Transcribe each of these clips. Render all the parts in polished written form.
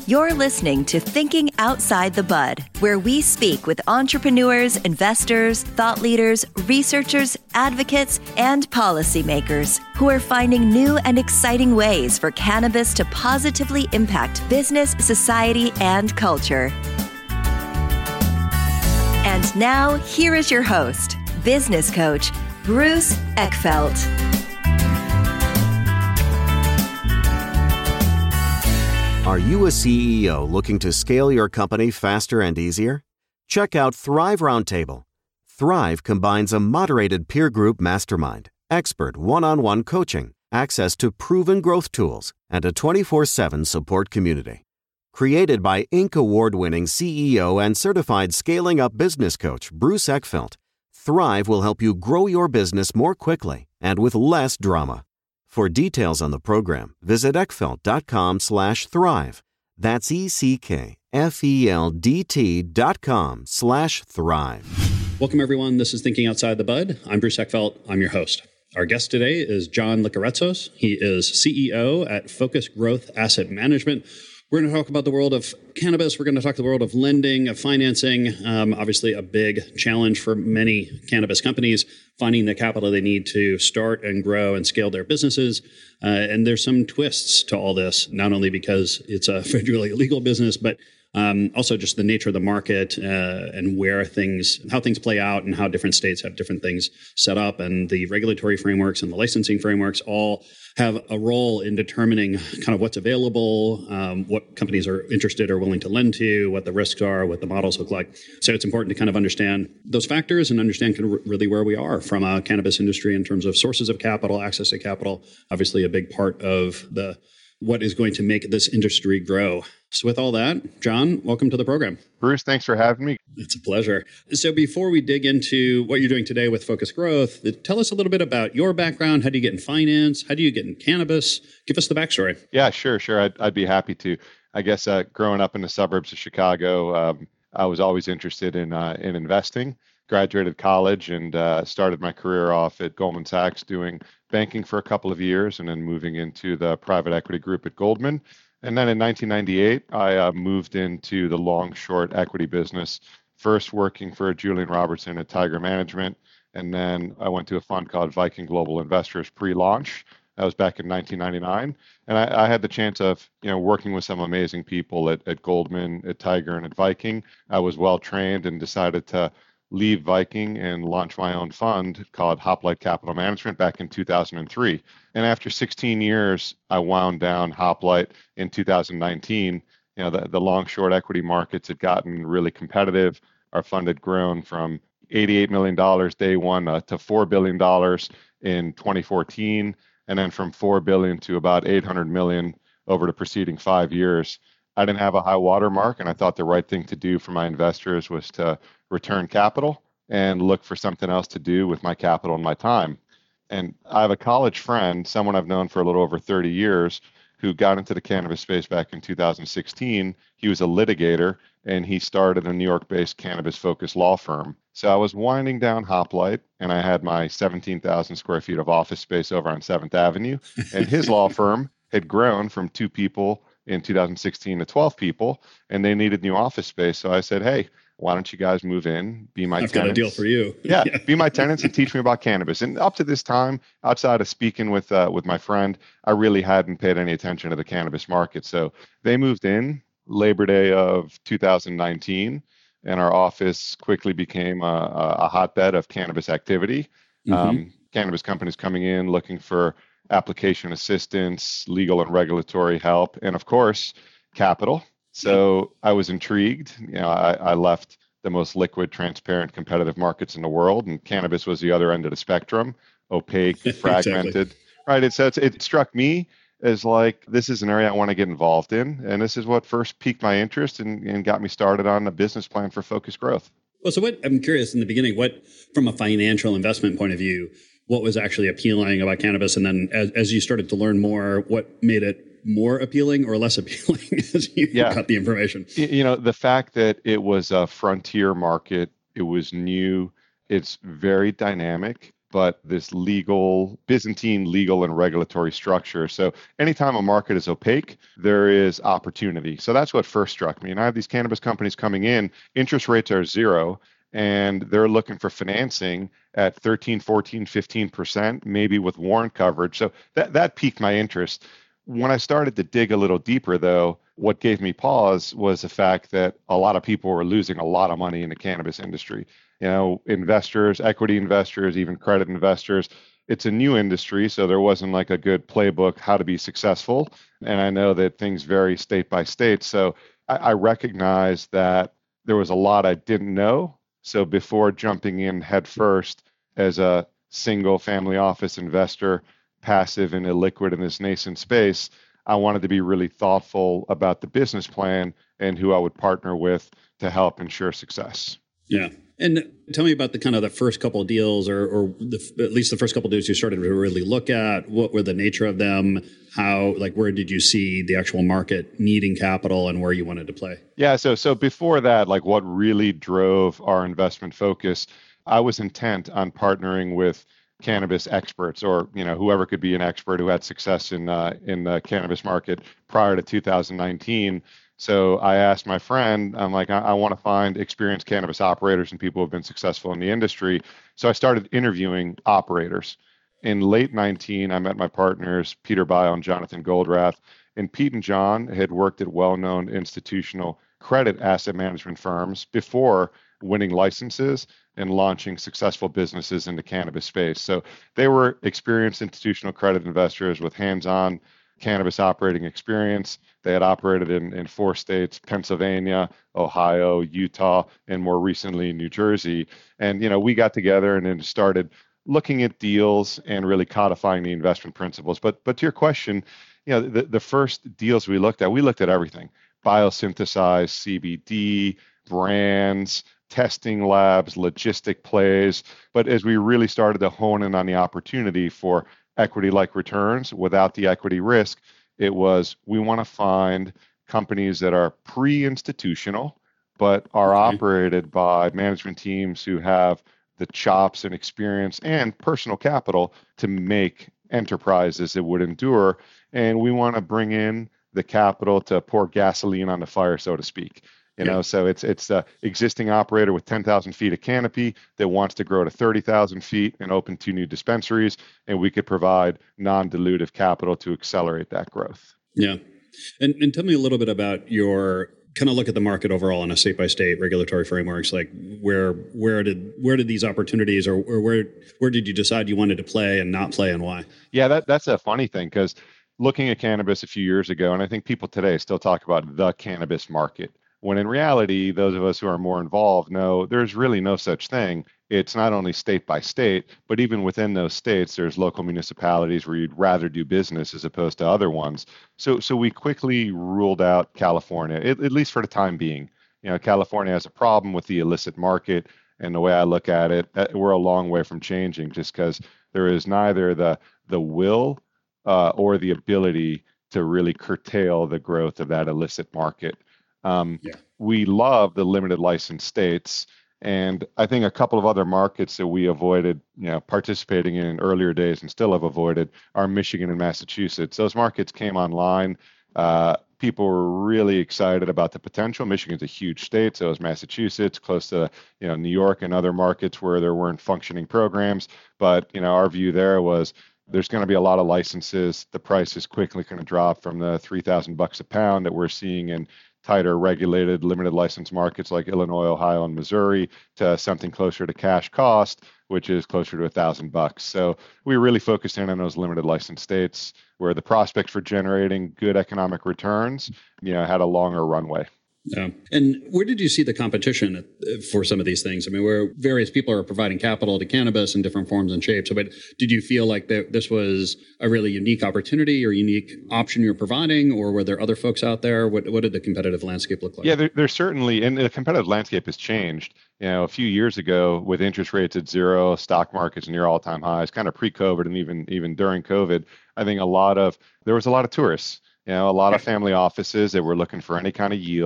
You're listening to Thinking Outside the Bud, where we speak with entrepreneurs, investors, thought leaders, researchers, advocates, and policymakers who are finding new and exciting ways for cannabis to positively impact business, society, and culture. And now, here is your host, business coach, Bruce Eckfeldt. Are you a CEO looking to scale your company faster and easier? Check out Thrive Roundtable. Thrive combines a moderated peer group mastermind, expert one-on-one coaching, access to proven growth tools, and a 24/7 support community. Created by Inc. award-winning CEO and certified scaling up business coach Bruce Eckfeldt, Thrive will help you grow your business more quickly and with less drama. For details on the program, visit eckfeldt.com/thrive. That's ECKFELDT.com/thrive. Welcome, everyone. This is Thinking Outside the Bud. I'm Bruce Eckfeldt. I'm your host. Our guest today is John Licaretzos. He is CEO at Focus Growth Asset Management. We're going to talk about the world of cannabis. We're going to talk the world of lending, of financing. Obviously, a big challenge for many cannabis companies, finding the capital they need to start and grow and scale their businesses. And there's some twists to all this, not only because it's a federally illegal business, but also just the nature of the market and how things play out and how different states have different things set up, and the regulatory frameworks and the licensing frameworks all have a role in determining kind of what's available, what companies are interested or willing to lend to, what the risks are, what the models look like. So it's important to kind of understand those factors and understand kind of really where we are from a cannabis industry in terms of sources of capital, access to capital, obviously a big part of what is going to make this industry grow. So with all that, John, welcome to the program. Bruce, thanks for having me. It's a pleasure. So before we dig into what you're doing today with Focus Growth, tell us a little bit about your background. How do you get in finance? How do you get in cannabis? Give us the backstory. Yeah, sure. I'd be happy to. I guess growing up in the suburbs of Chicago, I was always interested in investing. Graduated college and started my career off at Goldman Sachs doing banking for a couple of years and then moving into the private equity group at Goldman. And then in 1998, I moved into the long-short equity business, first working for Julian Robertson at Tiger Management. And then I went to a fund called Viking Global Investors pre-launch. That was back in 1999. And I had the chance of working with some amazing people at Goldman, at Tiger, and at Viking. I was well-trained and decided to leave Viking and launch my own fund called Hoplite Capital Management back in 2003. And after 16 years, I wound down Hoplite in 2019. The long-short equity markets had gotten really competitive. Our fund had grown from $88 million day one to $4 billion in 2014, and then from $4 billion to about $800 million over the preceding 5 years. I didn't have a high water mark, and I thought the right thing to do for my investors was to return capital and look for something else to do with my capital and my time. And I have a college friend, someone I've known for a little over 30 years, who got into the cannabis space back in 2016. He was a litigator, and he started a New York-based cannabis-focused law firm. So I was winding down Hoplite, and I had my 17,000 square feet of office space over on 7th Avenue, and his law firm had grown from 2 people in 2016 to 12 people, and they needed new office space. So I said, hey, why don't you guys move in, be my tenants? I've got a deal for you. Yeah, be my tenants and teach me about cannabis. And up to this time, outside of speaking with my friend, I really hadn't paid any attention to the cannabis market. So they moved in Labor Day of 2019, and our office quickly became a hotbed of cannabis activity. Mm-hmm. Cannabis companies coming in, looking for application assistance, legal and regulatory help, and of course, capital. So I was intrigued. I left the most liquid, transparent, competitive markets in the world, and cannabis was the other end of the spectrum, opaque, fragmented. Exactly. Right. It struck me as like, this is an area I want to get involved in, and this is what first piqued my interest and got me started on a business plan for Focus Growth. Well, so I'm curious in the beginning, what, from a financial investment point of view, what was actually appealing about cannabis? And then as you started to learn more, what made it more appealing or less appealing as you got the information? The fact that it was a frontier market, it was new, it's very dynamic. but this Byzantine legal and regulatory structure. So anytime a market is opaque, there is opportunity. So that's what first struck me. And I have these cannabis companies coming in, interest rates are zero, and they're looking for financing at 13, 14, 15%, maybe with warrant coverage. So that piqued my interest. When I started to dig a little deeper, though, what gave me pause was the fact that a lot of people were losing a lot of money in the cannabis industry. Investors, equity investors, even credit investors. It's a new industry, so there wasn't like a good playbook how to be successful. And I know that things vary state by state. So I recognized that there was a lot I didn't know. So before jumping in headfirst as a single family office investor, passive and illiquid in this nascent space, I wanted to be really thoughtful about the business plan and who I would partner with to help ensure success. Yeah. And tell me about the first couple of deals or at least the first couple of deals you started to really look at. What were the nature of them? Where did you see the actual market needing capital and where you wanted to play? Yeah. So before that, what really drove our investment focus, I was intent on partnering with cannabis experts or, whoever could be an expert who had success in the cannabis market prior to 2019. So I asked my friend, I'm like, I want to find experienced cannabis operators and people who have been successful in the industry. So I started interviewing operators. In late 19, I met my partners, Peter Bile and Jonathan Goldrath. And Pete and John had worked at well-known institutional credit asset management firms before winning licenses and launching successful businesses in the cannabis space. So they were experienced institutional credit investors with hands-on cannabis operating experience. They had operated in 4 states, Pennsylvania, Ohio, Utah, and more recently New Jersey. And, we got together and then started looking at deals and really codifying the investment principles. But to your question, the first deals we looked at everything: biosynthesized CBD, brands, testing labs, logistic plays. But as we really started to hone in on the opportunity for equity-like returns without the equity risk, it was, we want to find companies that are pre-institutional, but are operated by management teams who have the chops and experience and personal capital to make enterprises that would endure. And we want to bring in the capital to pour gasoline on the fire, so to speak. So it's the existing operator with 10,000 feet of canopy that wants to grow to 30,000 feet and open 2 new dispensaries, and we could provide non-dilutive capital to accelerate that growth. Yeah. And tell me a little bit about your kind of look at the market overall on a state-by-state regulatory frameworks. Like where did these opportunities or where did you decide you wanted to play and not play, and why? Yeah, that's a funny thing, because looking at cannabis a few years ago, and I think people today still talk about the cannabis market, when in reality, those of us who are more involved know there's really no such thing. It's not only state by state, but even within those states, there's local municipalities where you'd rather do business as opposed to other ones. So we quickly ruled out California, at least for the time being. California has a problem with the illicit market. And the way I look at it, we're a long way from changing, just because there is neither the will or the ability to really curtail the growth of that illicit market. We love the limited license states. And I think a couple of other markets that we avoided, participating in earlier days and still have avoided are Michigan and Massachusetts. Those markets came online. People were really excited about the potential. Michigan's a huge state, so is Massachusetts, close to New York and other markets where there weren't functioning programs. But our view there was there's going to be a lot of licenses. The price is quickly going to drop from the $3,000 a pound that we're seeing in tighter regulated limited license markets like Illinois, Ohio, and Missouri to something closer to cash cost, which is closer to $1,000. So we really focused in on those limited license states where the prospects for generating good economic returns, had a longer runway. Yeah. And where did you see the competition for some of these things? I mean, where various people are providing capital to cannabis in different forms and shapes. But did you feel like this was a really unique opportunity or unique option you're providing, or were there other folks out there? What did the competitive landscape look like? Yeah, there's certainly, and the competitive landscape has changed. A few years ago, with interest rates at zero, stock markets near all-time highs, kind of pre-COVID and even during COVID, I think there was a lot of tourists. A lot of family offices that were looking for any kind of yield.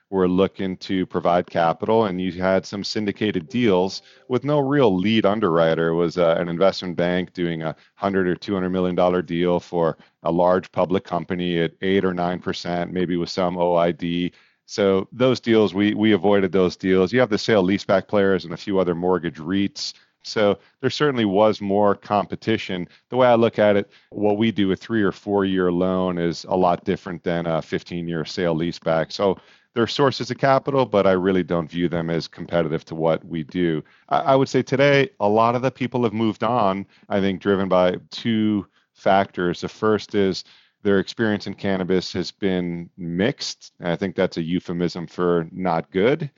were looking to provide capital, and you had some syndicated deals with no real lead underwriter. It was an investment bank doing a $100 or $200 million deal for a large public company at 8 or 9%, maybe with some OID. So those deals, we avoided those deals. You have the sale leaseback players and a few other mortgage REITs. So there certainly was more competition. The way I look at it, what we do, a 3 or 4 year loan is a lot different than a 15-year sale leaseback. So they're sources of capital, but I really don't view them as competitive to what we do. I would say today, a lot of the people have moved on, I think, driven by two factors. The first is their experience in cannabis has been mixed. I think that's a euphemism for not good.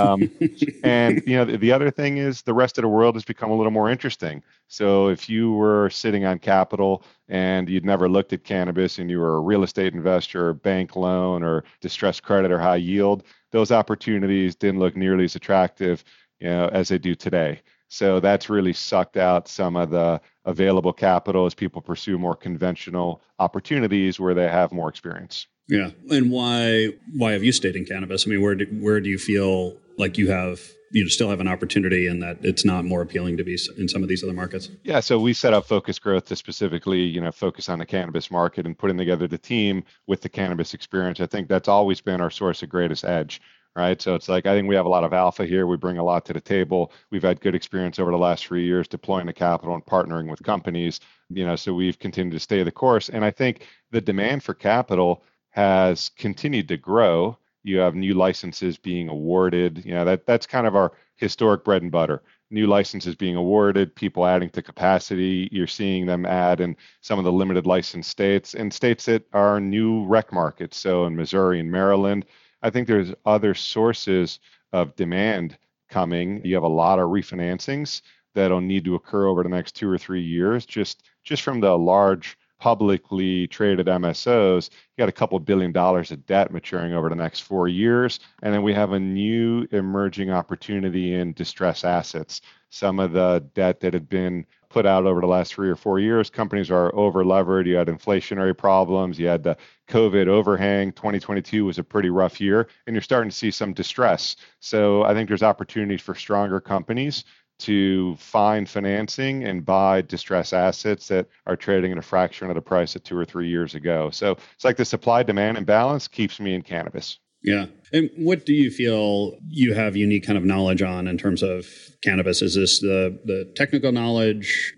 And the other thing is the rest of the world has become a little more interesting. So if you were sitting on capital and you'd never looked at cannabis and you were a real estate investor or bank loan or distressed credit or high yield, those opportunities didn't look nearly as attractive, as they do today. So that's really sucked out some of the available capital as people pursue more conventional opportunities where they have more experience. Yeah. And why have you stayed in cannabis? I mean, where do you feel like you still have an opportunity and that it's not more appealing to be in some of these other markets? Yeah. So we set up Focus Growth to specifically, focus on the cannabis market and putting together the team with the cannabis experience. I think that's always been our source of greatest edge. Right. So it's like, I think we have a lot of alpha here. We bring a lot to the table. We've had good experience over the last 3 years deploying the capital and partnering with companies, so we've continued to stay the course. And I think the demand for capital has continued to grow. You have new licenses being awarded. That's kind of our historic bread and butter. New licenses being awarded, people adding to capacity. You're seeing them add in some of the limited license states and states that are new rec markets. So in Missouri and Maryland, I think there's other sources of demand coming. You have a lot of refinancings that'll need to occur over the next 2 or 3 years. Just from the large publicly traded MSOs, you got a couple $2 billion of debt maturing over the next 4 years. And then we have a new emerging opportunity in distressed assets. Some of the debt that had been put out over the last 3 or 4 years, companies are over levered. You had inflationary problems. You had the COVID overhang. 2022 was a pretty rough year, and you're starting to see some distress. So I think there's opportunities for stronger companies to find financing and buy distressed assets that are trading at a fraction of the price of 2 or 3 years ago. So it's like the supply-demand imbalance keeps me in cannabis. Yeah. And what do you feel you have unique kind of knowledge on in terms of cannabis? Is this the technical knowledge,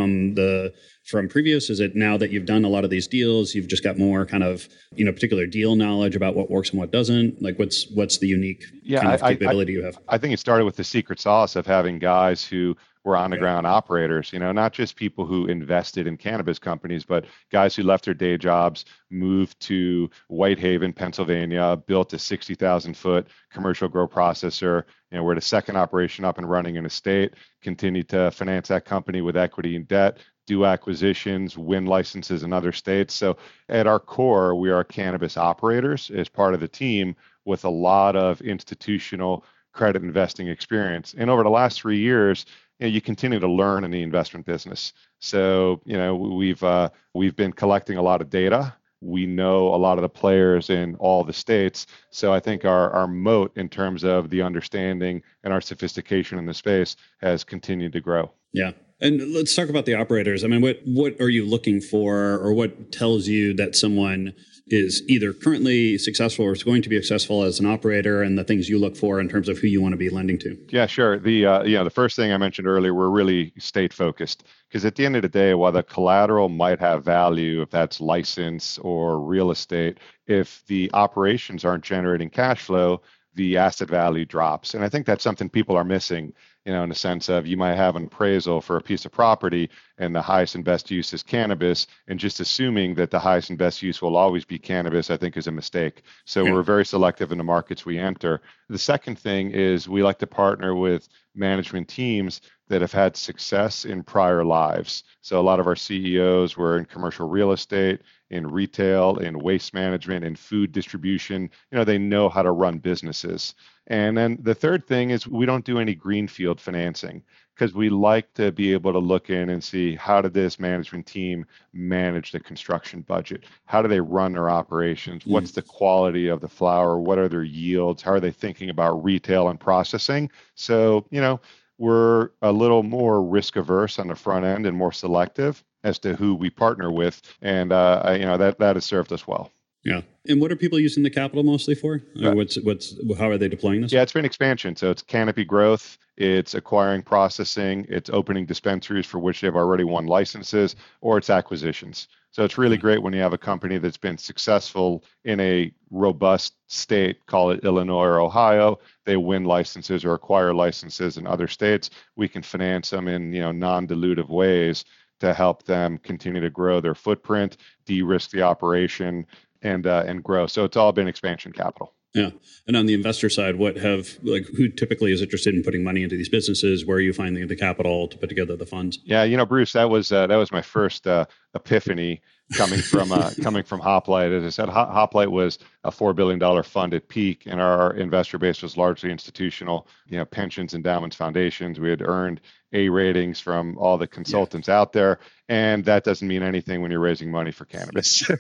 from previous? Is it now that you've done a lot of these deals, you've just got more kind of, particular deal knowledge about what works and what doesn't? Like what's the unique kind of capability you have? I think it started with the secret sauce of having guys who were on the ground operators, not just people who invested in cannabis companies, but guys who left their day jobs, moved to Whitehaven, Pennsylvania, built a 60,000 foot commercial grow processor. We're the second operation up and running in the state, continued to finance that company with equity and debt, do acquisitions, win licenses in other states. So at our core, we are cannabis operators as part of the team with a lot of institutional credit investing experience. And over the last 3 years, you continue to learn in the investment business. So, we've been collecting a lot of data. We know a lot of the players in all the states. So I think our moat in terms of the understanding and our sophistication in the space has continued to grow. Yeah. And let's talk about the operators. I mean, what are you looking for, or what tells you that someone is either currently successful or is going to be successful as an operator, and the things you look for in terms of who you want to be lending to? Yeah, sure. The first thing I mentioned earlier, we're really state focused, because at the end of the day, while the collateral might have value, if that's license or real estate, if the operations aren't generating cash flow, the asset value drops. And I think that's something people are missing, in the sense of you might have an appraisal for a piece of property and the highest and best use is cannabis, and just assuming that the highest and best use will always be cannabis, I think is a mistake. So we're very selective in the markets we enter. The second thing is we like to partner with management teams that have had success in prior lives. So a lot of our CEOs were in commercial real estate, in retail, in waste management, in food distribution. They know how to run businesses. And then the third thing is we don't do any greenfield financing, because we like to be able to look in and see how did this management team manage the construction budget? How do they run their operations? What's the quality of the flower? What are their yields? How are they thinking about retail and processing? So, we're a little more risk averse on the front end and more selective as to who we partner with. And, that has served us well. Yeah. And what are people using the capital mostly for? How are they deploying this? Yeah, it's been expansion. So it's canopy growth, it's acquiring processing, it's opening dispensaries for which they've already won licenses, or it's acquisitions. So it's really great when you have a company that's been successful in a robust state, call it Illinois or Ohio. They win licenses or acquire licenses in other states. We can finance them in non-dilutive ways to help them continue to grow their footprint, de-risk the operation, and grow. So it's all been expansion capital. Yeah. And on the investor side, who typically is interested in putting money into these businesses? Where are you finding the capital to put together the funds? Yeah, Bruce, that was my first epiphany coming from Hoplite. As I said, Hoplite was a $4 billion fund at peak, and our investor base was largely institutional, pensions, endowments, foundations. We had earned A ratings from all the consultants out there, and that doesn't mean anything when you're raising money for cannabis. Back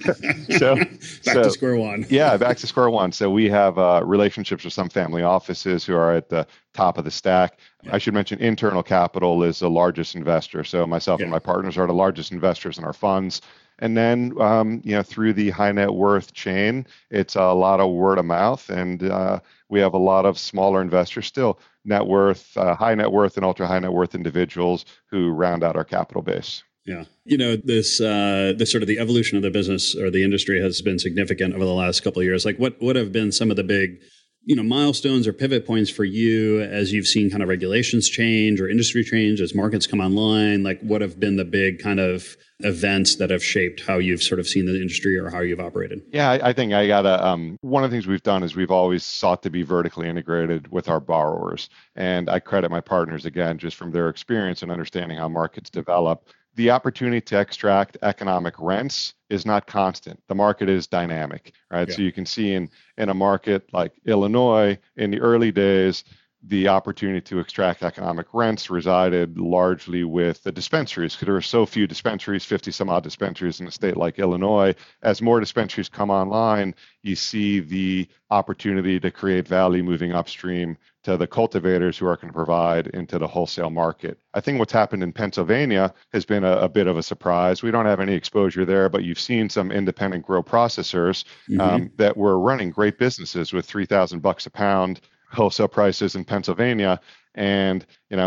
to square one. Yeah, back to square one. So we have relationships with some family offices who are at the top of the stack. Yeah. I should mention Internal Capital is the largest investor. So myself and my partners are the largest investors in our funds. And then, through the high net worth chain, it's a lot of word of mouth, and we have a lot of smaller investors still, net worth, high net worth, and ultra high net worth individuals who round out our capital base. Yeah. This sort of the evolution of the business or the industry has been significant over the last couple of years. Like what have been some of the big, milestones or pivot points for you as you've seen kind of regulations change or industry change as markets come online? Like what have been the big kind of events that have shaped how you've sort of seen the industry or how you've operated? Yeah, I think one of the things we've done is we've always sought to be vertically integrated with our borrowers. And I credit my partners again, just from their experience and understanding how markets develop. The opportunity to extract economic rents is not constant. The market is dynamic, right? Yeah. So you can see in a market like Illinois in the early days, the opportunity to extract economic rents resided largely with the dispensaries because there were so few dispensaries, 50 some odd dispensaries in a state like Illinois. As more dispensaries come online, you see the opportunity to create value moving upstream to the cultivators who are going to provide into the wholesale market. I think what's happened in Pennsylvania has been a bit of a surprise. We don't have any exposure there, but you've seen some independent grow processors that were running great businesses with $3,000 a pound wholesale prices in Pennsylvania. And,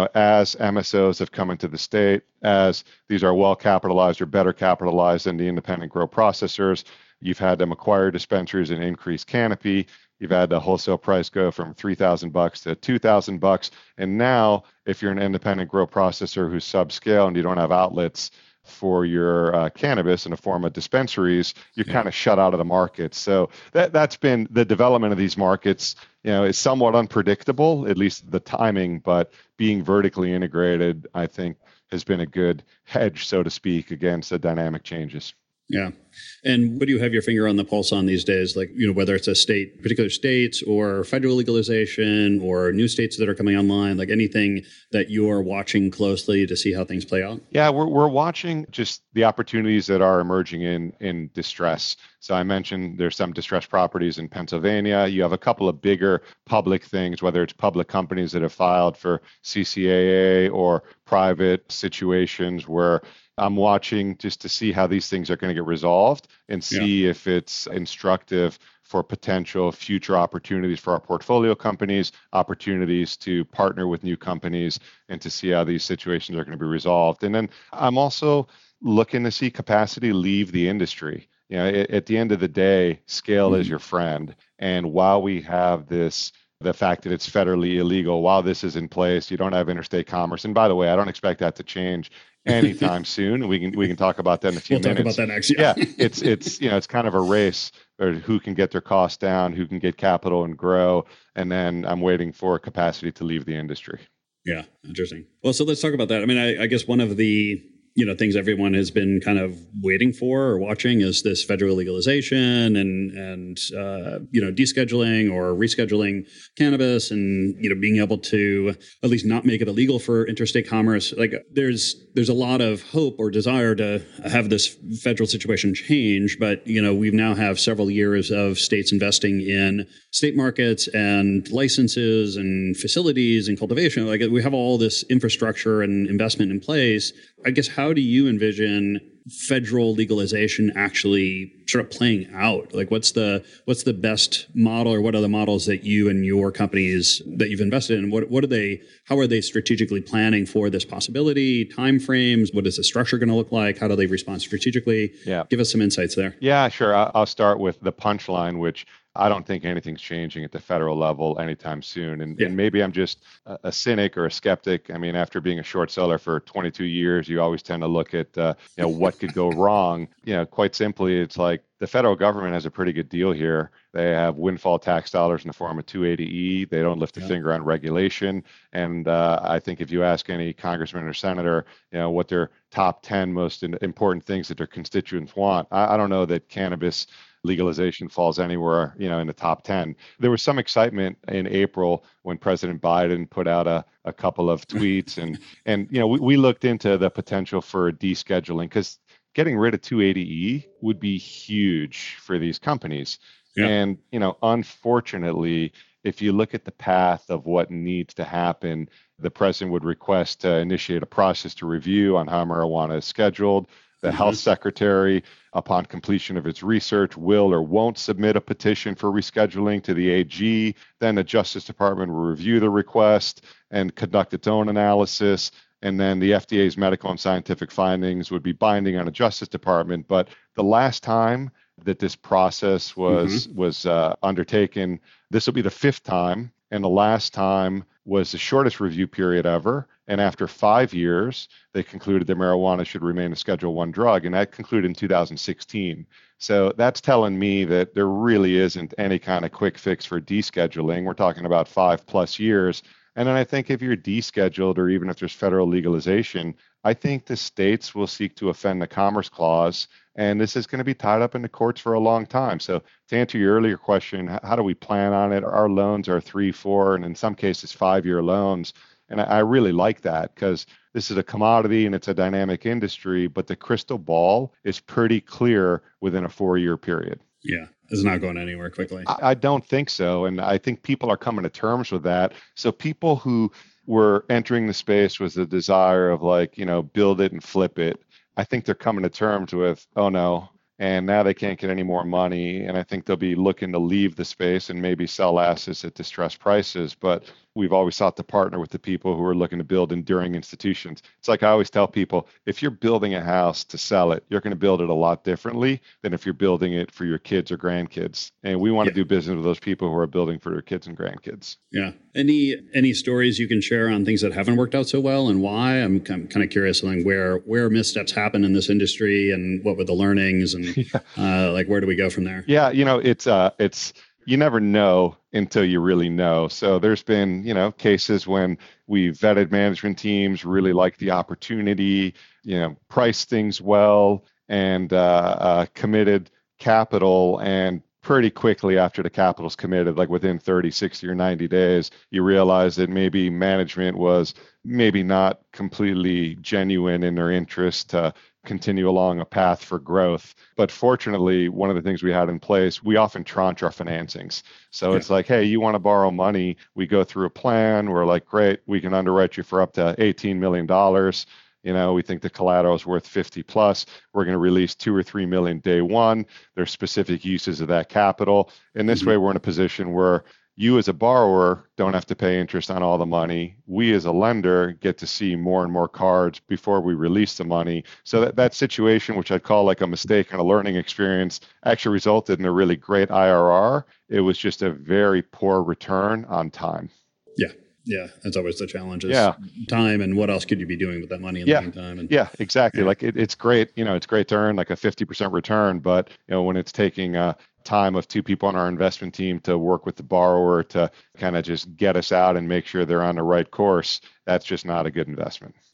as MSOs have come into the state, as these are well capitalized or better capitalized than the independent grow processors, you've had them acquire dispensaries and increase canopy. You've had the wholesale price go from $3,000 to $2,000. And now, if you're an independent grow processor who's subscale and you don't have outlets for your cannabis in the form of dispensaries, you're kind of shut out of the market. So that's been the development of these markets, is somewhat unpredictable, at least the timing, but being vertically integrated, I think, has been a good hedge, so to speak, against the dynamic changes. Yeah. And what do you have your finger on the pulse on these days? Like, whether it's particular states or federal legalization or new states that are coming online, like anything that you're watching closely to see how things play out? Yeah, we're watching just the opportunities that are emerging in distress. So I mentioned there's some distressed properties in Pennsylvania. You have a couple of bigger public things, whether it's public companies that have filed for CCAA or private situations where I'm watching just to see how these things are going to get resolved and see if it's instructive for potential future opportunities for our portfolio companies, opportunities to partner with new companies, and to see how these situations are going to be resolved. And then I'm also looking to see capacity leave the industry. At the end of the day, scale is your friend. And while we have the fact that it's federally illegal, while this is in place, you don't have interstate commerce. And by the way, I don't expect that to change anytime soon. We can talk about that in a few minutes. We'll talk about that next. Yeah, it's kind of a race or who can get their costs down, who can get capital and grow, and then I'm waiting for capacity to leave the industry. Yeah, interesting. Well, so let's talk about that. I mean, I guess one of the things everyone has been kind of waiting for or watching is this federal legalization and descheduling or rescheduling cannabis, and being able to at least not make it illegal for interstate commerce. Like there's a lot of hope or desire to have this federal situation change, but we now have several years of states investing in state markets and licenses and facilities and cultivation. Like we have all this infrastructure and investment in place. I guess, how do you envision federal legalization actually sort of playing out? Like what's the best model, or what are the models that you and your companies that you've invested in, how are they strategically planning for this possibility, timeframes? What is the structure going to look like? How do they respond strategically? Yeah. Give us some insights there. Yeah, sure. I'll start with the punchline, which I don't think anything's changing at the federal level anytime soon. And maybe I'm just a cynic or a skeptic. I mean, after being a short seller for 22 years, you always tend to look at, what could go wrong. Quite simply, it's like the federal government has a pretty good deal here. They have windfall tax dollars in the form of 280E. They don't lift a finger on regulation. And I think if you ask any congressman or senator, what their top 10 most important things that their constituents want, I don't know that cannabis legalization falls anywhere, in the top 10. There was some excitement in April when President Biden put out a couple of tweets, and we looked into the potential for descheduling, because getting rid of 280E would be huge for these companies. Yeah. And, unfortunately, if you look at the path of what needs to happen, the president would request to initiate a process to review on how marijuana is scheduled. The health secretary, upon completion of its research, will or won't submit a petition for rescheduling to the AG. Then the Justice Department will review the request and conduct its own analysis. And then the FDA's medical and scientific findings would be binding on the Justice Department. But the last time that this process was undertaken, this will be the 5th time. And the last time was the shortest review period ever. And after 5 years, they concluded that marijuana should remain a Schedule I drug, and that concluded in 2016. So that's telling me that there really isn't any kind of quick fix for descheduling. We're talking about 5+ years. And then I think if you're descheduled, or even if there's federal legalization, I think the states will seek to offend the Commerce Clause, and this is going to be tied up in the courts for a long time. So to answer your earlier question, how do we plan on it? Our loans are 3, 4, and in some cases 5-year loans. And I really like that, because this is a commodity and it's a dynamic industry, but the crystal ball is pretty clear within a 4-year period. Yeah, it's not going anywhere quickly. I don't think so. And I think people are coming to terms with that. So people who were entering the space with the desire of build it and flip it, I think they're coming to terms with, oh no, and now they can't get any more money. And I think they'll be looking to leave the space and maybe sell assets at distressed prices. But we've always sought to partner with the people who are looking to build enduring institutions. It's like I always tell people, if you're building a house to sell it, you're going to build it a lot differently than if you're building it for your kids or grandkids. And we want to do business with those people who are building for their kids and grandkids. Yeah. Any stories you can share on things that haven't worked out so well and why? I'm kind of curious on where missteps happen in this industry and what were the learnings and where do we go from there? Yeah. It's you never know until you really know. So there's been, cases when we vetted management teams, really liked the opportunity, priced things well, and committed capital. And pretty quickly after the capital's committed, like within 30, 60, or 90 days, you realize that maybe management was maybe not completely genuine in their interest to continue along a path for growth. But fortunately, one of the things we had in place, we often tranche our financings. So it's like, hey, you want to borrow money? We go through a plan. We're like, great, we can underwrite you for up to $18 million. We think the collateral is worth 50 plus. We're going to release 2 or 3 million day one. There's specific uses of that capital. And this way, we're in a position where you as a borrower don't have to pay interest on all the money. We as a lender get to see more and more cards before we release the money. So that situation, which I'd call like a mistake and a learning experience, actually resulted in a really great IRR. It was just a very poor return on time. Yeah, that's always the challenge is time, and what else could you be doing with that money in the meantime? And, exactly. Like it's great, it's great to earn like a 50% return, but when it's taking time of 2 people on our investment team to work with the borrower to kind of just get us out and make sure they're on the right course, that's just not a good investment.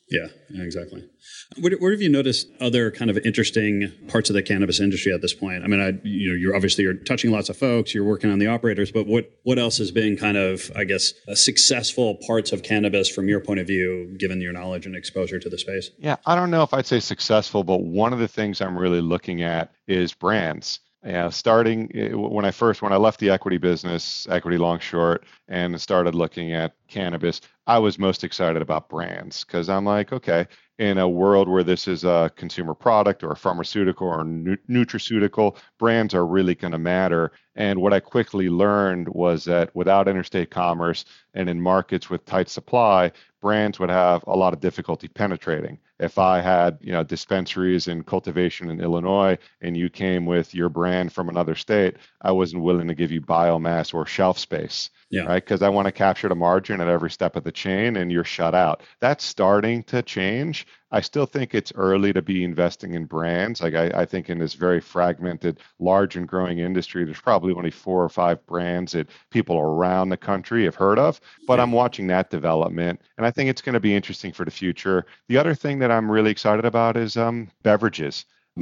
Yeah, exactly. Where have you noticed other kind of interesting parts of the cannabis industry at this point? I mean, you're touching lots of folks, you're working on the operators, but what else has been kind of, I guess, successful parts of cannabis from your point of view, given your knowledge and exposure to the space? Yeah, I don't know if I'd say successful, but one of the things I'm really looking at is brands. Starting when I left the equity business, equity long short, and started looking at cannabis, I was most excited about brands because I'm like, okay, in a world where this is a consumer product or a pharmaceutical or nutraceutical, brands are really going to matter. And what I quickly learned was that without interstate commerce and in markets with tight supply, brands would have a lot of difficulty penetrating. If I had, dispensaries in cultivation in Illinois and you came with your brand from another state, I wasn't willing to give you biomass or shelf space. Yeah. Right. Because I want to capture the margin at every step of the chain and you're shut out. That's starting to change. I still think it's early to be investing in brands. Like I think in this very fragmented, large and growing industry, there's probably only 4 or 5 brands that people around the country have heard of. But I'm watching that development, and I think it's going to be interesting for the future. The other thing that I'm really excited about is beverages.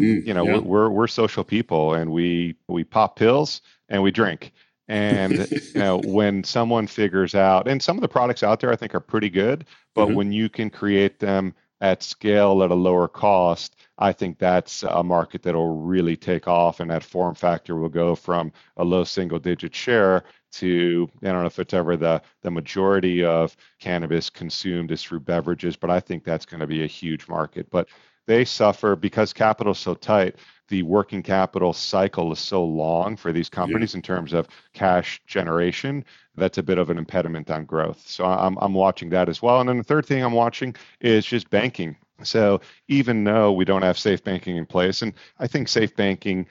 We're social people, and we pop pills and we drink. And when someone figures out, and some of the products out there I think are pretty good, but when you can create them at scale at a lower cost, I think that's a market that will really take off, and that form factor will go from a low single-digit share to, I don't know if it's ever the majority of cannabis consumed is through beverages, but I think that's going to be a huge market. But they suffer because capital is so tight. The working capital cycle is so long for these companies in terms of cash generation. That's a bit of an impediment on growth. So I'm watching that as well. And then the third thing I'm watching is just banking. So even though we don't have safe banking in place, and I think safe banking,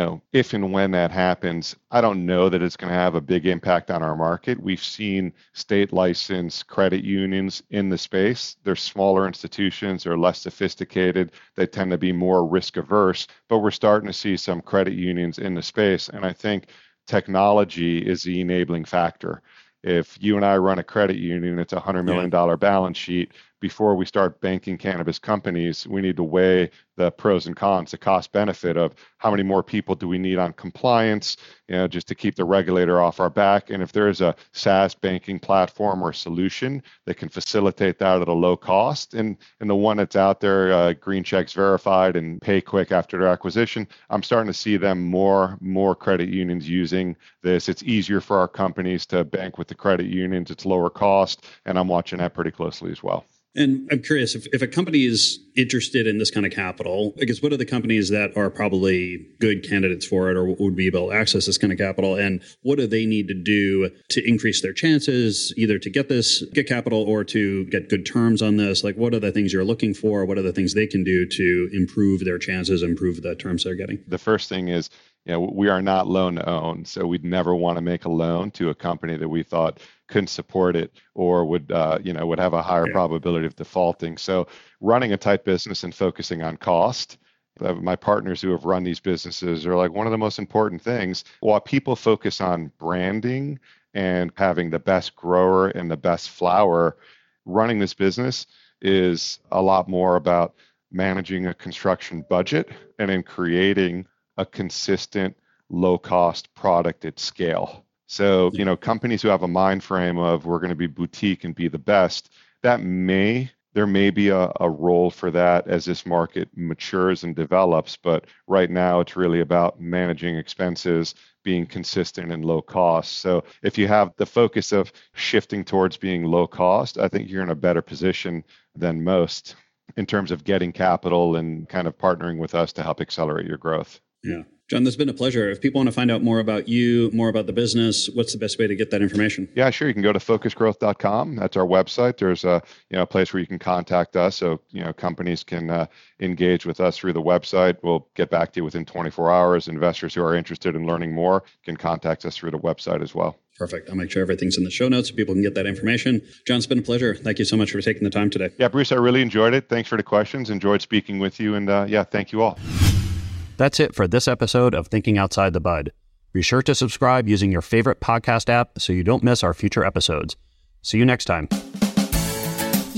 if and when that happens, I don't know that it's going to have a big impact on our market. We've seen state licensed credit unions in the space. They're smaller institutions, they're less sophisticated, they tend to be more risk averse, but we're starting to see some credit unions in the space. And I think technology is the enabling factor. If you and I run a credit union, it's a $100 million balance sheet. Before we start banking cannabis companies, we need to weigh the pros and cons, the cost benefit of how many more people do we need on compliance, just to keep the regulator off our back. And if there is a SaaS banking platform or solution that can facilitate that at a low cost, and the one that's out there, green checks verified and pay quick after their acquisition, I'm starting to see them more credit unions using this. It's easier for our companies to bank with the credit unions. It's lower cost, and I'm watching that pretty closely as well. And I'm curious, if a company is interested in this kind of capital, I guess what are the companies that are probably good candidates for it or would be able to access this kind of capital? And what do they need to do to increase their chances, either to get capital or to get good terms on this? Like, what are the things you're looking for? What are the things they can do to improve their chances, improve the terms they're getting? The first thing is, we are not loan to own. So we'd never want to make a loan to a company that we thought couldn't support it or would have a higher probability of defaulting. So running a tight business and focusing on cost. My partners who have run these businesses are like, one of the most important things, while people focus on branding and having the best grower and the best flower, running this business is a lot more about managing a construction budget and then creating a consistent low-cost product at scale. So, companies who have a mind frame of we're going to be boutique and be the best, there may be a role for that as this market matures and develops. But right now, it's really about managing expenses, being consistent and low cost. So if you have the focus of shifting towards being low cost, I think you're in a better position than most in terms of getting capital and kind of partnering with us to help accelerate your growth. Yeah. John, this has been a pleasure. If people want to find out more about you, more about the business, what's the best way to get that information? Yeah, sure. You can go to focusgrowth.com. That's our website. There's a place where you can contact us. So, companies can engage with us through the website. We'll get back to you within 24 hours. Investors who are interested in learning more can contact us through the website as well. Perfect. I'll make sure everything's in the show notes so people can get that information. John, it's been a pleasure. Thank you so much for taking the time today. Yeah, Bruce, I really enjoyed it. Thanks for the questions. Enjoyed speaking with you. And thank you all. That's it for this episode of Thinking Outside the Bud. Be sure to subscribe using your favorite podcast app so you don't miss our future episodes. See you next time.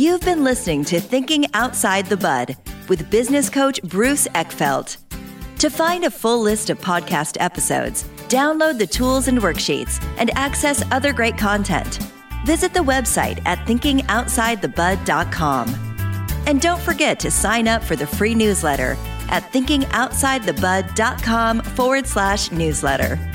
You've been listening to Thinking Outside the Bud with business coach Bruce Eckfeldt. To find a full list of podcast episodes, download the tools and worksheets, and access other great content, visit the website at thinkingoutsidethebud.com. And don't forget to sign up for the free newsletter at thinkingoutsidethebud.com/newsletter.